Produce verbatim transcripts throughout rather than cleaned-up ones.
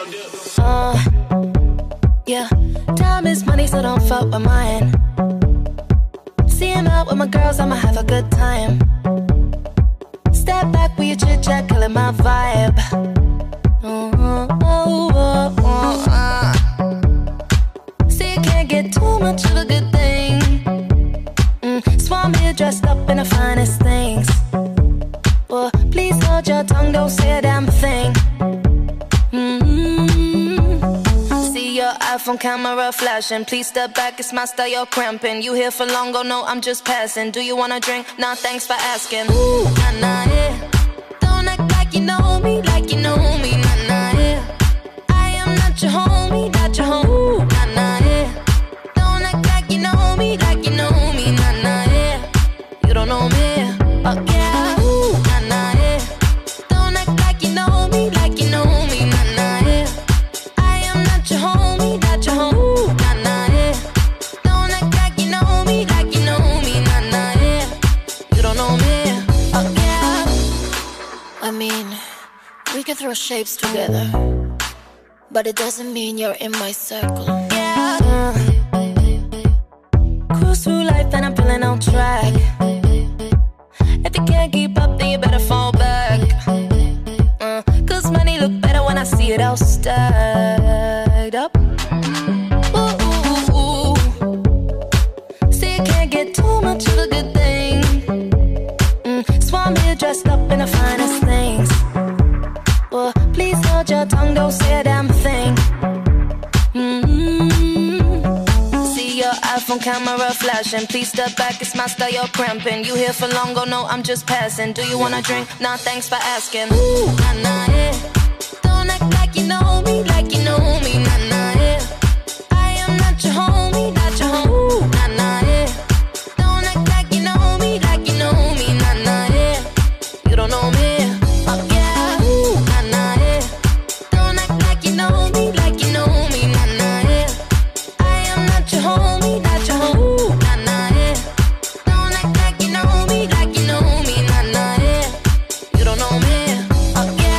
Uh, yeah, time is money, so don't fuck with mine. See him out with my girls, I'ma have a good time. Step back with your chit chat, killing my vibe. Oh, oh, oh, oh, uh. See, you can't get too much of a good thing. Mm, so I'm here dressed up in the finest things. Well, please hold your tongue, don't say a damn thing. Mm-hmm. See your iPhone camera flashing. Please step back, it's my style, you're cramping. You here for long, oh no, I'm just passing. Do you wanna drink? Nah, thanks for asking. Ooh, nah, nah, yeah. Don't act like you know me, like you know me, nah, nah, yeah. I am not your homie, not your homie. Ooh, nah, nah, yeah. Don't act like you know me, like you know me, nah, nah, yeah. You don't know me, oh yeah. Ooh, nah, nah, yeah. Don't act like you know me, like you know me, nah, nah, yeah. I am not your homie, not your homie. Ooh, nah, nah, yeah. Don't act like you know me, like you know me, nah, nah, yeah. You don't know me, oh yeah. I mean, we can throw shapes together, but it doesn't mean you're in my circle. Yeah. Uh, cruise through life and I'm feeling on track. If you can't keep up, then you better fall back. Uh, Cause money look better when I see it all stacked up. Ooh, ooh, ooh. See, you can't get too much of a good thing. Mm, so I'm here dressed up in the finest things. Well, please hold your tongue, don't say a damn thing. Mm-hmm. See your iPhone camera flashing. Please step back, it's my style, you're cramping. You here for long, oh no, I'm just passing. Do you wanna drink? Nah, thanks for asking. Ooh, nah, nah, yeah. Don't act like you know me, like you know me, nah, nah, yeah. I am not your homie, not your homie. Ooh, nah, nah, yeah. Don't act like you know me, like you know me, nah, nah, yeah. You don't know me, oh yeah. Ooh, nah, nah, yeah. Don't act like you know me, like you know me, nah, nah, yeah. I am not your homie, not your homie. Ooh, nah, nah, yeah. Don't act like you know me, like you know me, nah, nah, yeah. You don't know me, oh yeah.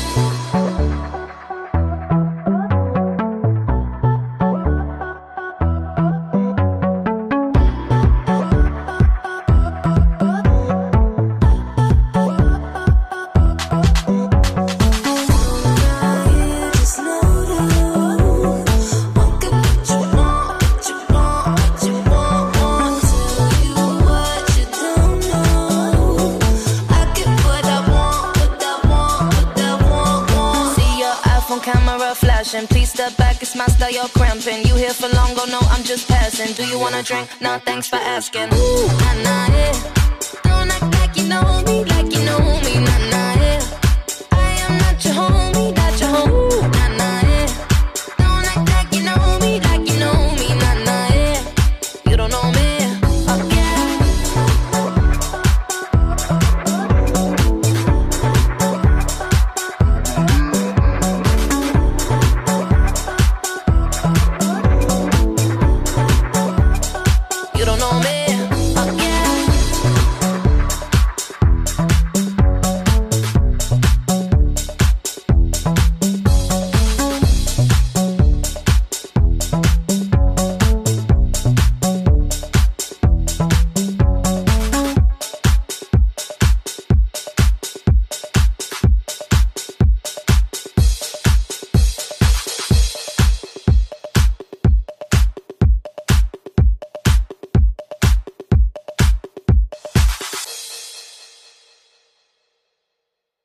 Camera flashing, please step back, it's my style, you're cramping. You here for long, oh no, I'm just passing. Do you wanna drink? Nah, thanks for asking. Ooh, nah, nah, yeah. Don't act like you know me, like you know me, nah, nah, yeah.